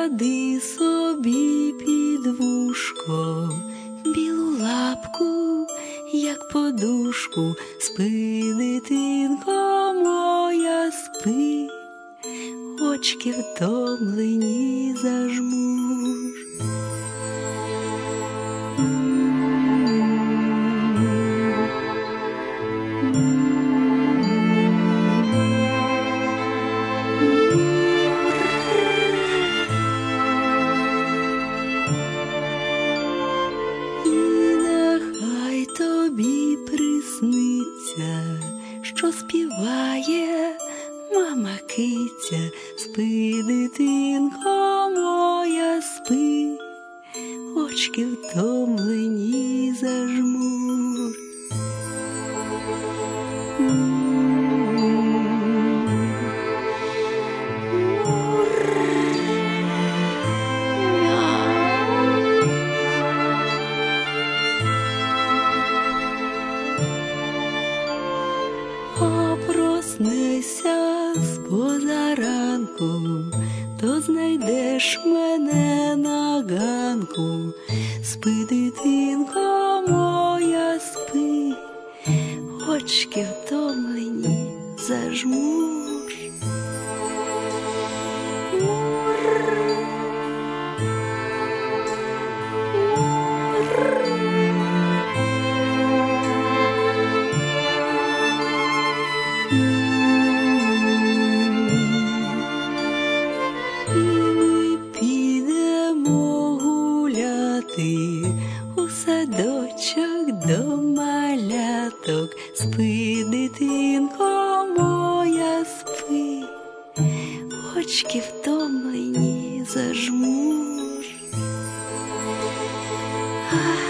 поклади собі під вушко білу лапку, як подушку, спи, дитинко моя, спи, очки втомлені зажмур. Тобі присниться, що співає мама киця, спи, дитинко моя, спи, очки втомлені зажмур. Проснися з позаранку, то знайдеш мене на ганку. Спи, дитинко моя, спи, очки втомлені зажмур. У садочок до маляток, спи, дитинко моя, спи, очки втомлені зажмур.